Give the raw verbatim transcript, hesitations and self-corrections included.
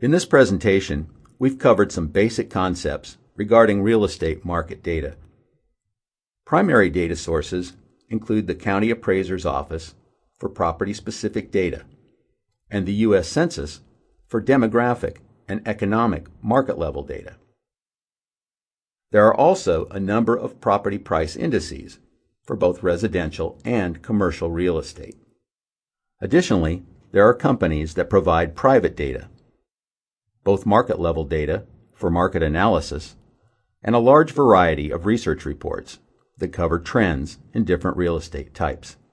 In this presentation, we've covered some basic concepts regarding real estate market data. Primary data sources include the County Appraiser's Office for property-specific data and the U S Census for demographic and economic market-level data. There are also a number of property price indices for both residential and commercial real estate. Additionally, there are companies that provide private data, both market-level data for market analysis, and a large variety of research reports that cover trends in different real estate types.